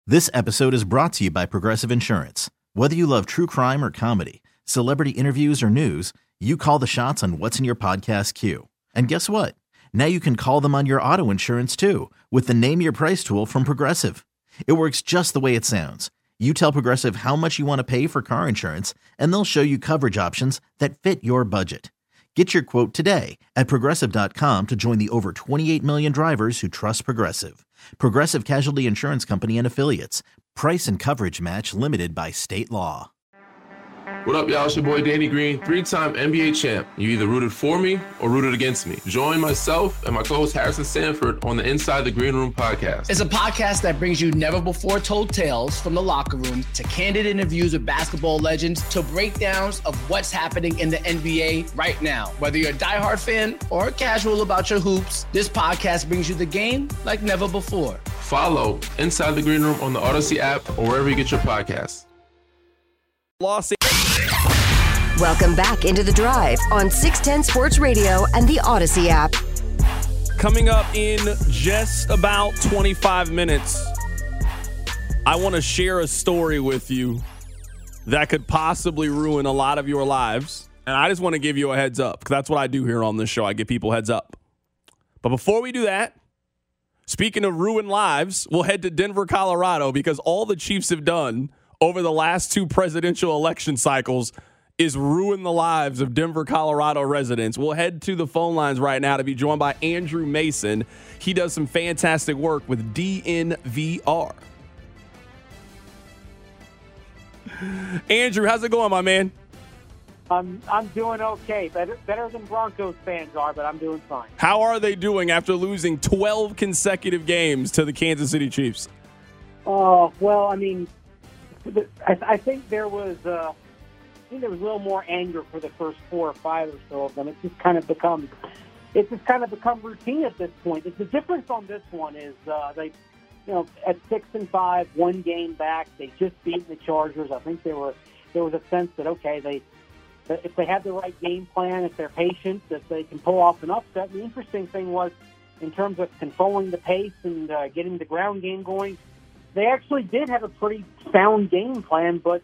This episode is brought to you by Progressive Insurance. Whether you love true crime or comedy, celebrity interviews or news, you call the shots on what's in your podcast queue. And guess what? Now you can call them on your auto insurance too with the Name Your Price tool from Progressive. It works just the way it sounds. You tell Progressive how much you want to pay for car insurance, and they'll show you coverage options that fit your budget. Get your quote today at Progressive.com to join the over 28 million drivers who trust Progressive. Progressive Casualty Insurance Company and Affiliates. Price and coverage match limited by state law. What up, y'all? It's your boy Danny Green, 3-time NBA champ. You either rooted for me or rooted against me. Join myself and my co-host Harrison Sanford on the Inside the Green Room podcast. It's a podcast that brings you never-before-told tales from the locker room to candid interviews with basketball legends to breakdowns of what's happening in the NBA right now. Whether you're a diehard fan or casual about your hoops, this podcast brings you the game like never before. Follow Inside the Green Room on the Odyssey app or wherever you get your podcasts. Welcome back into The Drive on 610 Sports Radio and the Odyssey app. Coming up in just about 25 minutes, I want to share a story with you that could possibly ruin a lot of your lives. And I just want to give you a heads up, because that's what I do here on this show. I give people heads up. But before we do that, speaking of ruined lives, we'll head to Denver, Colorado, because all the Chiefs have done over the last two presidential election cycles is ruin the lives of Denver, Colorado residents. We'll head to the phone lines right now to be joined by Andrew Mason. He does some fantastic work with DNVR. Andrew, how's it going, my man? I'm doing okay. Better than Broncos fans are, but I'm doing fine. How are they doing after losing 12 consecutive games to the Kansas City Chiefs? Oh, well, I mean, I think there was a little more anger for the first 4 or 5 or so of them. It's just kind of become routine at this point. The difference on this one is they, at 6-5, 1 game back, they just beat the Chargers. I think there was a sense that if they have the right game plan, if they're patient, that they can pull off an upset. The interesting thing was, in terms of controlling the pace and getting the ground game going, they actually did have a pretty sound game plan, but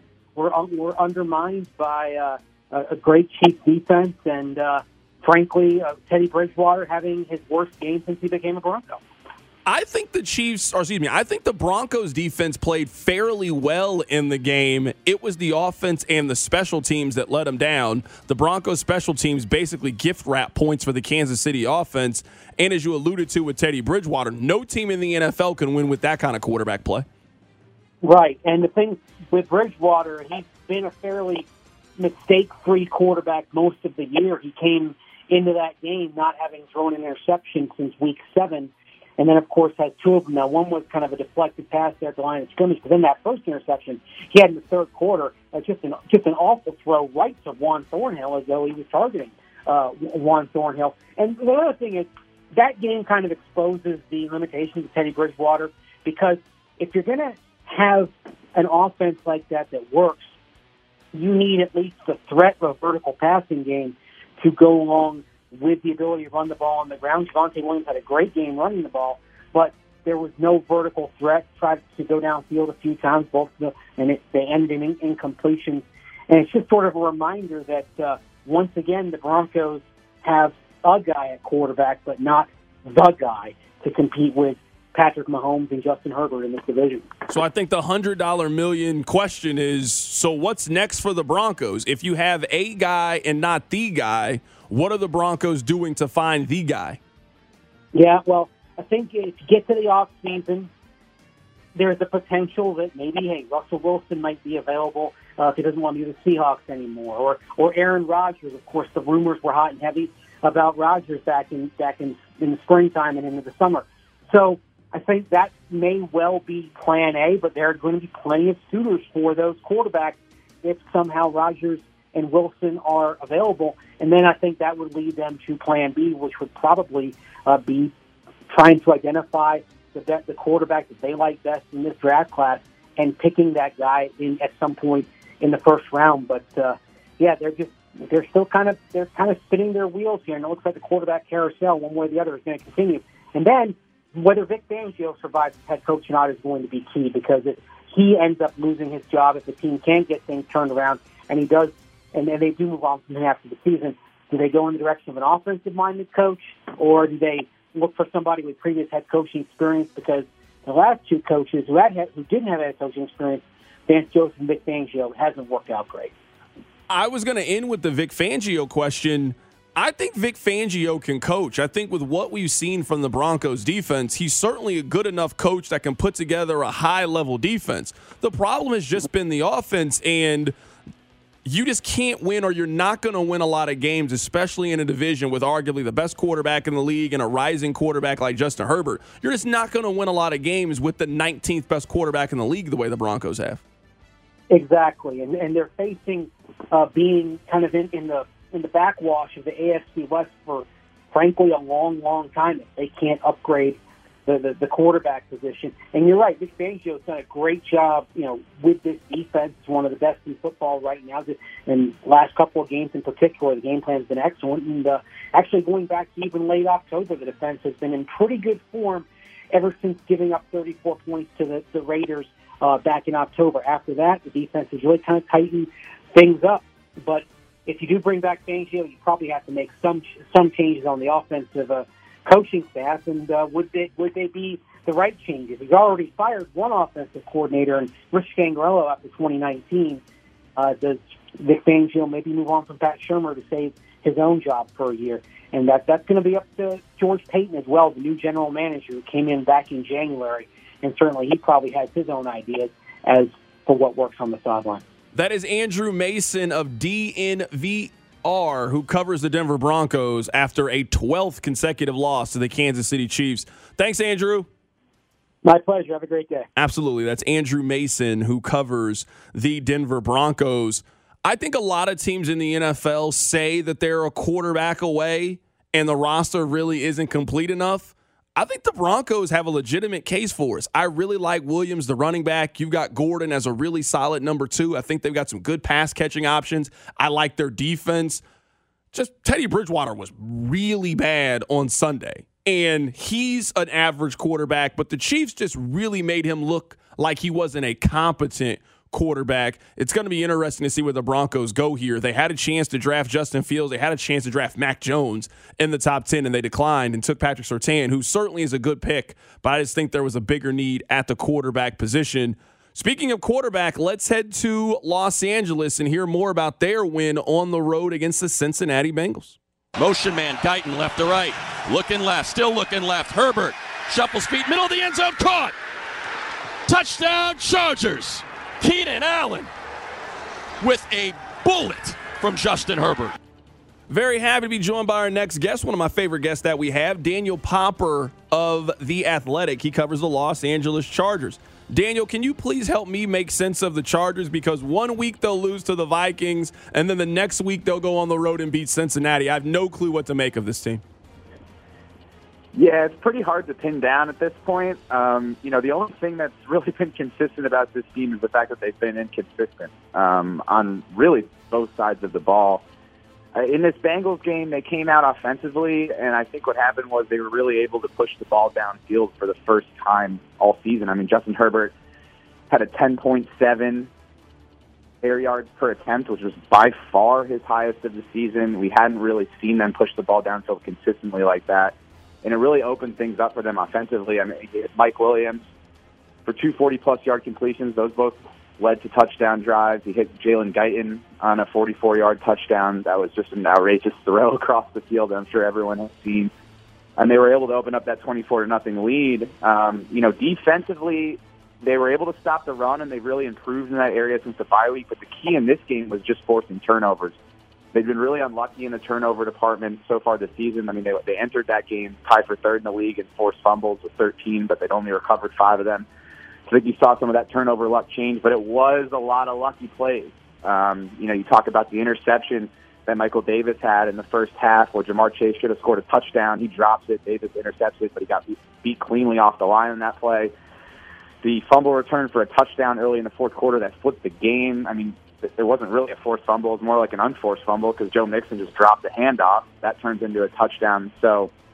were undermined by a great Chiefs defense and, frankly, Teddy Bridgewater having his worst game since he became a Bronco. I think the Broncos defense played fairly well in the game. It was the offense and the special teams that let them down. The Broncos special teams basically gift wrap points for the Kansas City offense. And as you alluded to with Teddy Bridgewater, no team in the NFL can win with that kind of quarterback play. Right. And the thing with Bridgewater, he's been a fairly mistake-free quarterback most of the year. He came into that game not having thrown an interception since week 7. And then, of course, has 2 of them. Now, one was kind of a deflected pass there at the line of scrimmage. But then that first interception he had in the third quarter, just an awful throw right to Juan Thornhill as though he was targeting Juan Thornhill. And the other thing is that game kind of exposes the limitations of Teddy Bridgewater, because if you're going to have an offense like that works, you need at least the threat of a vertical passing game to go along with the ability to run the ball on the ground. Javonte Williams had a great game running the ball, but there was no vertical threat. Tried to go downfield a few times, they ended in incompletion. And it's just sort of a reminder that, once again, the Broncos have a guy at quarterback, but not the guy to compete with Patrick Mahomes and Justin Herbert in this division. So I think the $100 million question is, so what's next for the Broncos? If you have a guy and not the guy, what are the Broncos doing to find the guy? Yeah, well, I think if you get to the offseason, there's the potential that maybe, Russell Wilson might be available if he doesn't want to be the Seahawks anymore. Or Aaron Rodgers. Of course, the rumors were hot and heavy about Rodgers back in the springtime and into the summer. So I think that may well be plan A, but there are going to be plenty of suitors for those quarterbacks if somehow Rodgers and Wilson are available. And then I think that would lead them to plan B, which would probably be trying to identify the quarterback that they like best in this draft class and picking that guy at some point in the first round. But they're still kind of spinning their wheels here, and it looks like the quarterback carousel, one way or the other, is going to continue. And then whether Vic Fangio survives as head coach or not is going to be key, because if he ends up losing his job, if the team can't get things turned around, and he does, and they do move on from him after the season, do they go in the direction of an offensive-minded coach, or do they look for somebody with previous head coaching experience? Because the last two coaches who didn't have head coaching experience, Vance Joseph and Vic Fangio, it hasn't worked out great. I was going to end with the Vic Fangio question. I think Vic Fangio can coach. I think with what we've seen from the Broncos defense, he's certainly a good enough coach that can put together a high-level defense. The problem has just been the offense, and you just can't win, or you're not going to win a lot of games, especially in a division with arguably the best quarterback in the league and a rising quarterback like Justin Herbert. You're just not going to win a lot of games with the 19th best quarterback in the league the way the Broncos have. Exactly, and they're facing being kind of in the backwash of the AFC West for, frankly, a long, long time. They can't upgrade the quarterback position. And you're right, Vic Fangio's done a great job, with this defense. It's one of the best in football right now. And last couple of games in particular, the game plan has been excellent. And actually going back to even late October, the defense has been in pretty good form ever since giving up 34 points to the Raiders back in October. After that, the defense has really kind of tightened things up. But if you do bring back Fangio, you probably have to make some changes on the offensive coaching staff, and would they be the right changes? He's already fired one offensive coordinator, and Rich Scangarello after 2019. Does Vic Fangio maybe move on from Pat Shurmur to save his own job for a year? And that's going to be up to George Payton as well, the new general manager who came in back in January, and certainly he probably has his own ideas as for what works on the sideline. That is Andrew Mason of DNVR, who covers the Denver Broncos after a 12th consecutive loss to the Kansas City Chiefs. Thanks, Andrew. My pleasure. Have a great day. Absolutely. That's Andrew Mason, who covers the Denver Broncos. I think a lot of teams in the NFL say that they're a quarterback away and the roster really isn't complete enough. I think the Broncos have a legitimate case for us. I really like Williams, the running back. You've got Gordon as a really solid number 2. I think they've got some good pass-catching options. I like their defense. Just Teddy Bridgewater was really bad on Sunday, and he's an average quarterback, but the Chiefs just really made him look like he wasn't a competent quarterback. It's going to be interesting to see where the Broncos go here. They had a chance to draft Justin Fields. They had a chance to draft Mac Jones in the top 10, and they declined and took Patrick Surtain, who certainly is a good pick, but I just think there was a bigger need at the quarterback position. Speaking of quarterback, let's head to Los Angeles and hear more about their win on the road against the Cincinnati Bengals. Motion man, Guyton, left to right. Looking left, still looking left. Herbert, shuffles feet, middle of the end zone, caught. Touchdown, Chargers. Keenan Allen with a bullet from Justin Herbert. Very happy to be joined by our next guest, one of my favorite guests that we have, Daniel Popper of The Athletic. He covers the Los Angeles Chargers. Daniel, can you please help me make sense of the Chargers? Because one week they'll lose to the Vikings, and then the next week they'll go on the road and beat Cincinnati. I have no clue what to make of this team. Yeah, it's pretty hard to pin down at this point. The only thing that's really been consistent about this team is the fact that they've been inconsistent on really both sides of the ball. In this Bengals game, they came out offensively, and I think what happened was they were really able to push the ball downfield for the first time all season. I mean, Justin Herbert had a 10.7 air yards per attempt, which was by far his highest of the season. We hadn't really seen them push the ball downfield consistently like that. And it really opened things up for them offensively. I mean, he hit Mike Williams for 2 40-plus yard completions. Those both led to touchdown drives. He hit Jalen Guyton on a 44-yard touchdown. That was just an outrageous throw across the field I'm sure everyone has seen. And they were able to open up that 24-0 lead. Defensively, they were able to stop the run, and they've really improved in that area since the bye week. But the key in this game was just forcing turnovers. They've been really unlucky in the turnover department so far this season. I mean, they entered that game tied for 3rd in the league in forced fumbles with 13, but they'd only recovered 5 of them. So I think you saw some of that turnover luck change, but it was a lot of lucky plays. You talk about the interception that Michael Davis had in the first half where Jamar Chase should have scored a touchdown. He drops it. Davis intercepts it, but he got beat cleanly off the line in that play. The fumble return for a touchdown early in the fourth quarter that flipped the game. I mean, there wasn't really a forced fumble. It was more like an unforced fumble because Joe Mixon just dropped the handoff. That turns into a touchdown. So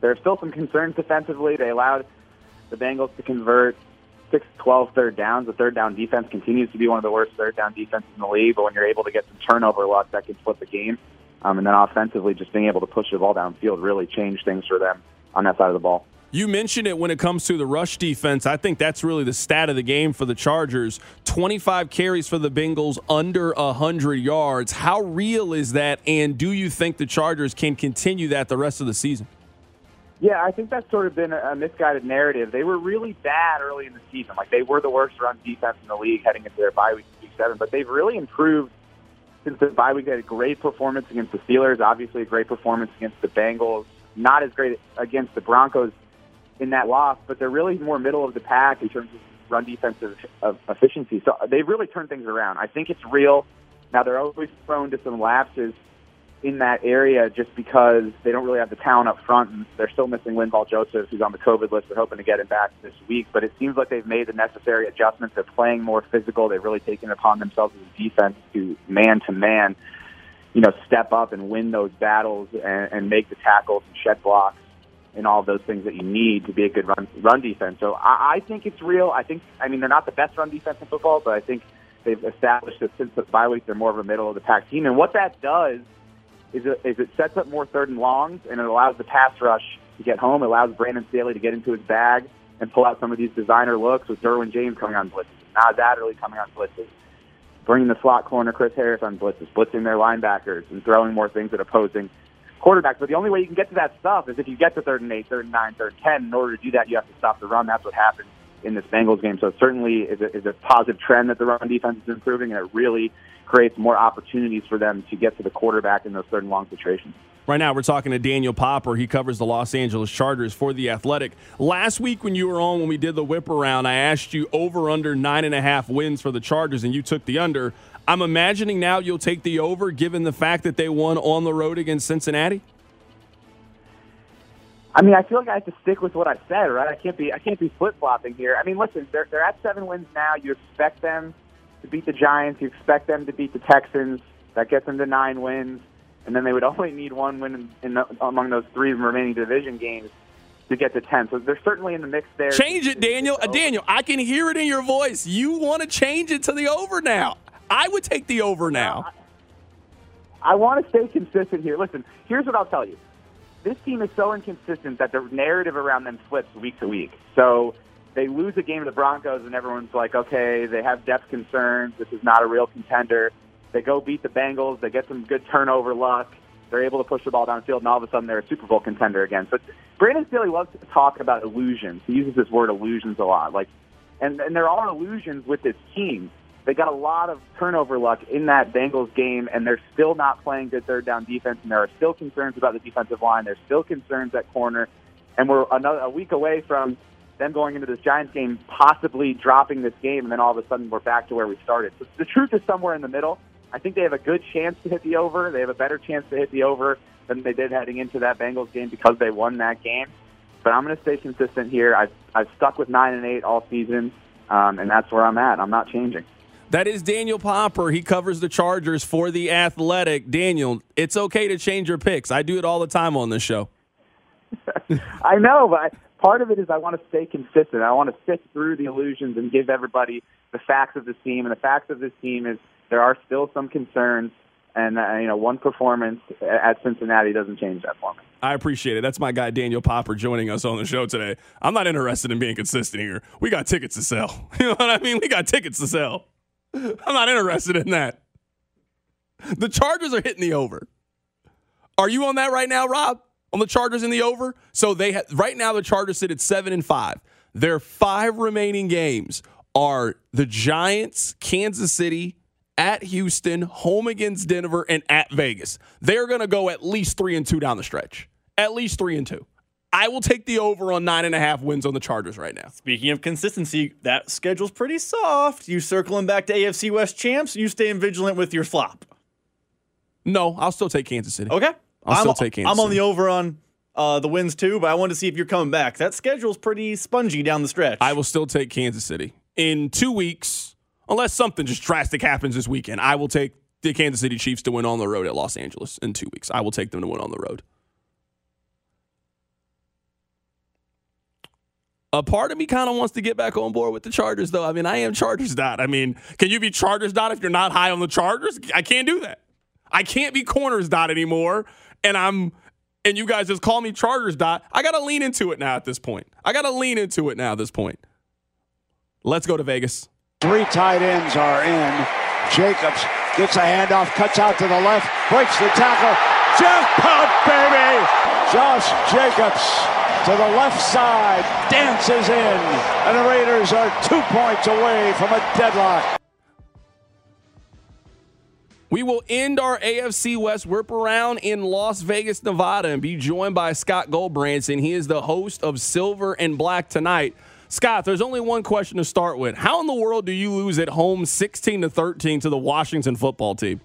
There are still some concerns defensively. They allowed the Bengals to convert 6-12 third downs. The third down defense continues to be one of the worst third down defenses in the league, but when you're able to get some turnover luck, that can flip the game. And then offensively, just being able to push the ball downfield really changed things for them on that side of the ball. You mentioned it when it comes to the rush defense. I think that's really the stat of the game for the Chargers. 25 carries for the Bengals, under 100 yards. How real is that, and do you think the Chargers can continue that the rest of the season? Yeah, I think that's sort of been a misguided narrative. They were really bad early in the season. Like, they were the worst run defense in the league heading into their bye week, week 7, but they've really improved since the bye week. They had a great performance against the Steelers, obviously a great performance against the Bengals, not as great against the Broncos in that loss, but they're really more middle of the pack in terms of run defensive efficiency. So they've really turned things around. I think it's real. Now, they're always prone to some lapses in that area just because they don't really have the talent up front, and they're still missing Linval Joseph, who's on the COVID list. They're hoping to get him back this week, but it seems like they've made the necessary adjustments. They're playing more physical. They've really taken it upon themselves as a defense to man, step up and win those battles and make the tackles and shed blocks and all of those things that you need to be a good run defense. So I think it's real. I mean, they're not the best run defense in football, but I think they've established that since the bye week, they're more of a middle-of-the-pack team. And what that does is it sets up more third and longs, and it allows the pass rush to get home. It allows Brandon Staley to get into his bag and pull out some of these designer looks with Derwin James coming on blitzes, Naz Adderley coming on blitzes, bringing the slot corner Chris Harris on blitzes, blitzing their linebackers, and throwing more things at opposing quarterbacks. But the only way you can get to that stuff is if you get to 3rd and 8, 3rd and 9, 3rd and 10. In order to do that, you have to stop the run. That's what happened in this Bengals game. So it certainly is a positive trend that the run defense is improving, and it really creates more opportunities for them to get to the quarterback in those 3rd and long situations. Right now, we're talking to Daniel Popper. He covers the Los Angeles Chargers for The Athletic. Last week when you were on, when we did the whip around, I asked you over under 9.5 wins for the Chargers, and you took the under. I'm imagining now you'll take the over, given the fact that they won on the road against Cincinnati. I mean, I feel like I have to stick with what I said, right? I can't be flip-flopping here. I mean, listen, they're at 7 wins now. You expect them to beat the Giants. You expect them to beat the Texans. That gets them to 9 wins. And then they would only need 1 win among those 3 remaining division games to get to 10. So they're certainly in the mix there. Change it, Daniel. Daniel, I can hear it in your voice. You want to change it to the over now. I would take the over now. I want to stay consistent here. Listen, here's what I'll tell you. This team is so inconsistent that the narrative around them flips week to week. So they lose a game to the Broncos, and everyone's like, okay, they have depth concerns. This is not a real contender. They go beat the Bengals. They get some good turnover luck. They're able to push the ball downfield, and all of a sudden they're a Super Bowl contender again. But Brandon Staley loves to talk about illusions. He uses this word illusions a lot. And there are illusions with this team. They got a lot of turnover luck in that Bengals game, and they're still not playing good third down defense, and there are still concerns about the defensive line. There's still concerns at corner, and we're a week away from them going into this Giants game, possibly dropping this game, and then all of a sudden we're back to where we started. So the truth is somewhere in the middle. I think they have a good chance to hit the over. They have a better chance to hit the over than they did heading into that Bengals game because they won that game. But I'm going to stay consistent here. I've stuck with 9 and 8 all season, and that's where I'm at. I'm not changing. That is Daniel Popper. He covers the Chargers for The Athletic. Daniel, it's okay to change your picks. I do it all the time on this show. I know, but part of it is I want to stay consistent. I want to sift through the illusions and give everybody the facts of this team. And the facts of this team is there are still some concerns, and one performance at Cincinnati doesn't change that for me. I appreciate it. That's my guy, Daniel Popper, joining us on the show today. I'm not interested in being consistent here. We got tickets to sell. You know what I mean? We got tickets to sell. I'm not interested in that. The Chargers are hitting the over. Are you on that right now, Rob? On the Chargers in the over? So right now the Chargers sit at 7-5. Their 5 remaining games are the Giants, Kansas City, at Houston, home against Denver, and at Vegas. They're going to go at least 3-2 down the stretch. At least 3-2. I will take the over on 9.5 wins on the Chargers right now. Speaking of consistency, that schedule's pretty soft. You circling back to AFC West champs, you staying vigilant with your flop. No, I'll still take Kansas City. Okay. I'll still take Kansas City. I'm on the over on the wins too, but I wanted to see if you're coming back. That schedule's pretty spongy down the stretch. I will still take Kansas City. In 2 weeks, unless something just drastic happens this weekend, I will take the Kansas City Chiefs to win on the road at Los Angeles in 2 weeks. I will take them to win on the road. A part of me kind of wants to get back on board with the Chargers, though. I mean, I am Chargers dot. I mean, can you be Chargers dot if you're not high on the Chargers? I can't do that. I can't be Corners dot anymore, and you guys just call me Chargers dot. I got to lean into it now at this point. Let's go to Vegas. 3 tight ends are in. Jacobs gets a handoff, cuts out to the left, breaks the tackle. Jackpot, baby! Josh Jacobs to the left side, dances in, and the Raiders are 2 points away from a deadlock. We will end our AFC West whip around in Las Vegas, Nevada, and be joined by Scott Goldbranson. He is the host of Silver and Black Tonight. Scott, there's only one question to start with. How in the world do you lose at home 16-13 to the Washington football team?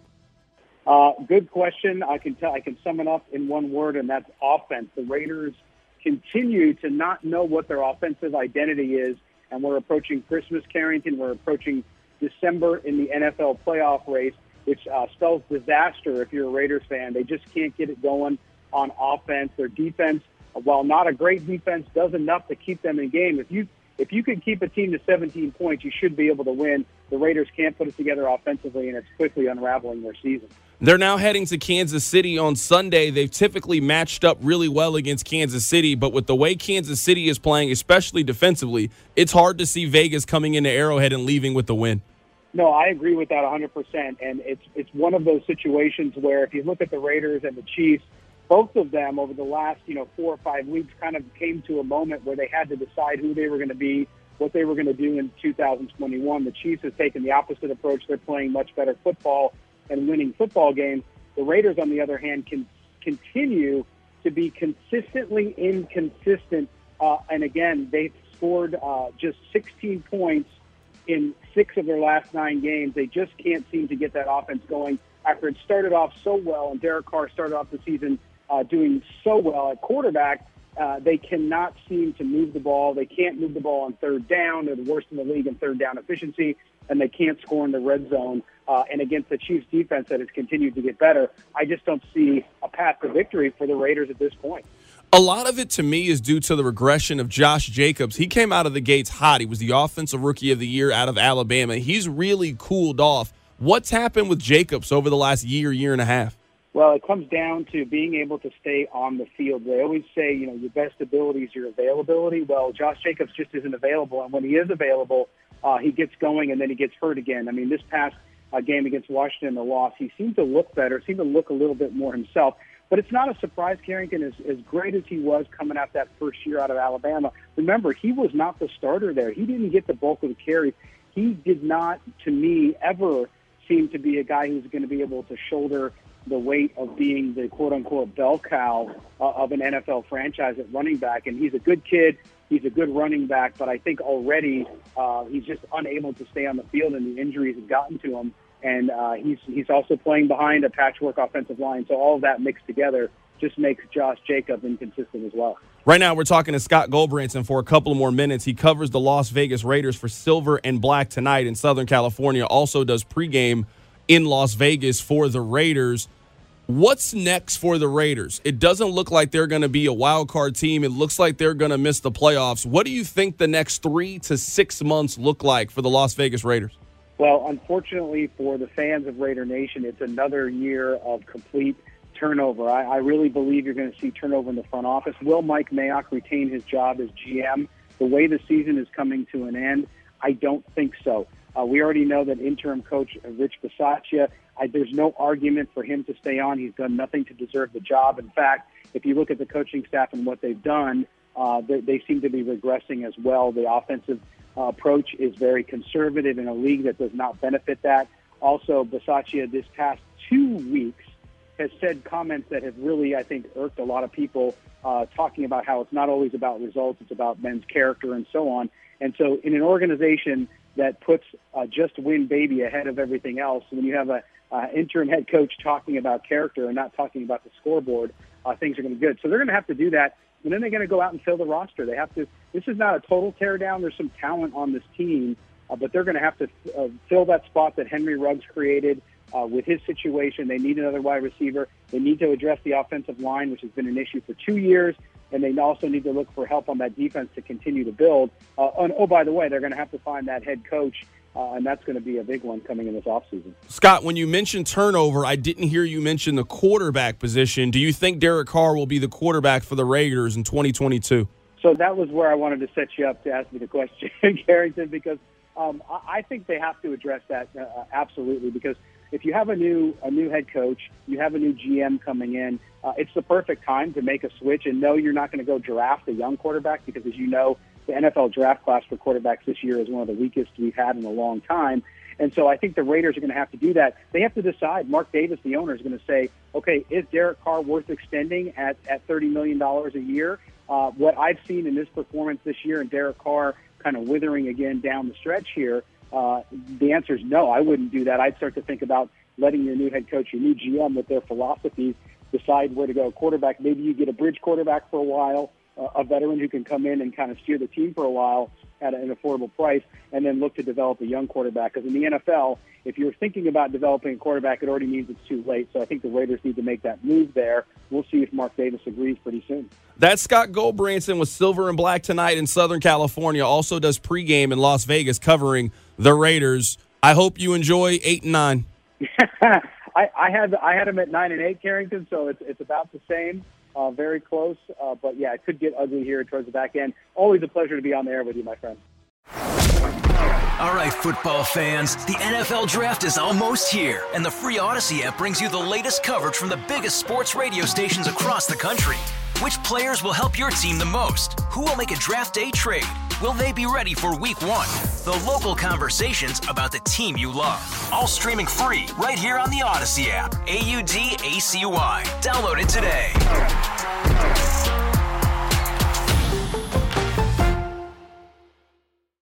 Good question. I can sum it up in one word, and that's offense. The Raiders continue to not know what their offensive identity is, and we're approaching Christmas, Carrington. We're approaching December in the NFL playoff race, which spells disaster if you're a Raiders fan. They just can't get it going on offense. Their defense, while not a great defense, does enough to keep them in game. If you can keep a team to 17 points, you should be able to win. The Raiders can't put it together offensively, and it's quickly unraveling their season. They're now heading to Kansas City on Sunday. They've typically matched up really well against Kansas City, but with the way Kansas City is playing, especially defensively, it's hard to see Vegas coming into Arrowhead and leaving with the win. No, I agree with that 100%, and it's one of those situations where if you look at the Raiders and the Chiefs, both of them over the last 4 or 5 weeks kind of came to a moment where they had to decide who they were going to be, what they were going to do in 2021. The Chiefs have taken the opposite approach. They're playing much better football and winning football games. The Raiders, on the other hand, can continue to be consistently inconsistent. And again, they've scored just 16 points in 6 of their last 9 games. They just can't seem to get that offense going after it started off so well, and Derek Carr started off the season doing so well at quarterback. They cannot seem to move the ball. They can't move the ball on third down. They're the worst in the league in third down efficiency, and they can't score in the red zone. And against the Chiefs defense that has continued to get better, I just don't see a path to victory for the Raiders at this point. A lot of it to me is due to the regression of Josh Jacobs. He came out of the gates hot. He was the offensive rookie of the year out of Alabama. He's really cooled off. What's happened with Jacobs over the last year and a half? Well, it comes down to being able to stay on the field. They always say, your best ability is your availability. Well, Josh Jacobs just isn't available, and when he is available, he gets going and then he gets hurt again. I mean, this past game against Washington, the loss, he seemed to look better, seemed to look a little bit more himself. But it's not a surprise, Carrington, as great as he was coming out that first year out of Alabama. Remember, he was not the starter there. He didn't get the bulk of the carries. He did not, to me, ever seem to be a guy who's going to be able to shoulder the weight of being the quote-unquote bell cow of an NFL franchise at running back. And he's a good kid. He's a good running back. But I think already he's just unable to stay on the field, and the injuries have gotten to him. And he's also playing behind a patchwork offensive line. So all of that mixed together just makes Josh Jacobs inconsistent as well. Right now we're talking to Scott Goldbranson for a couple more minutes. He covers the Las Vegas Raiders for Silver and Black Tonight in Southern California, also does pregame in Las Vegas for the Raiders. What's next for the Raiders? It doesn't look like they're going to be a wild card team. It looks like they're going to miss the playoffs. What do you think the next 3 to 6 months look like for the Las Vegas Raiders? Well, unfortunately for the fans of Raider Nation, it's another year of complete turnover. I really believe you're going to see turnover in the front office. Will Mike Mayock retain his job as GM? The way the season is coming to an end, I don't think so. We already know that interim coach Rich Bisaccia, there's no argument for him to stay on. He's done nothing to deserve the job. In fact, if you look at the coaching staff and what they've done, they seem to be regressing as well. The offensive approach is very conservative in a league that does not benefit that. Also, Bisaccia this past 2 weeks has said comments that have really, I think, irked a lot of people, talking about how it's not always about results, it's about men's character and so on. And so in an organization that puts just win baby ahead of everything else, when you have a interim head coach talking about character and not talking about the scoreboard, things are going to be good. So they're going to have to do that. And then they're going to go out and fill the roster. They have to. This is not a total teardown. There's some talent on this team, but they're going to have to fill that spot that Henry Ruggs created with his situation. They need another wide receiver. They need to address the offensive line, which has been an issue for 2 years. and they also need to look for help on that defense to continue to build. And by the way, they're going to have to find that head coach, and that's going to be a big one coming in this offseason. Scott, when you mentioned turnover, I didn't hear you mention the quarterback position. Do you think Derek Carr will be the quarterback for the Raiders in 2022? So that was where I wanted to set you up to ask me the question, Carrington, because I think they have to address that absolutely, because if you have a new head coach, you have a new GM coming in, it's the perfect time to make a switch. And no, you're not going to go draft a young quarterback because, as you know, the NFL draft class for quarterbacks this year is one of the weakest we've had in a long time. And so I think the Raiders are going to have to do that. They have to decide. Mark Davis, the owner, is going to say, okay, is Derek Carr worth extending at $30 million a year? What I've seen in this performance this year and Derek Carr kind of withering again down the stretch here, the answer is no, I wouldn't do that. I'd start to think about letting your new head coach, your new GM with their philosophies, decide where to go. Quarterback, maybe you get a bridge quarterback for a while, a veteran who can come in and kind of steer the team for a while at an affordable price, and then look to develop a young quarterback. Because in the NFL, if you're thinking about developing a quarterback, it already means it's too late. So I think the Raiders need to make that move there. We'll see if Mark Davis agrees pretty soon. That's Scott Goldbranson with Silver and Black tonight in Southern California. Also does pregame in Las Vegas covering the Raiders. I hope you enjoy 8 and 9. I had them at 9 and 8, Carrington, so it's about the same. Very close, but yeah, it could get ugly here towards the back end. Always a pleasure to be on the air with you, my friend. All right, football fans, the NFL Draft is almost here, and the free Odyssey app brings you the latest coverage from the biggest sports radio stations across the country. Which players will help your team the most? Who will make a draft day trade? Will they be ready for week 1? The local conversations about the team you love. All streaming free right here on the Odyssey app. AUDACY. Download it today.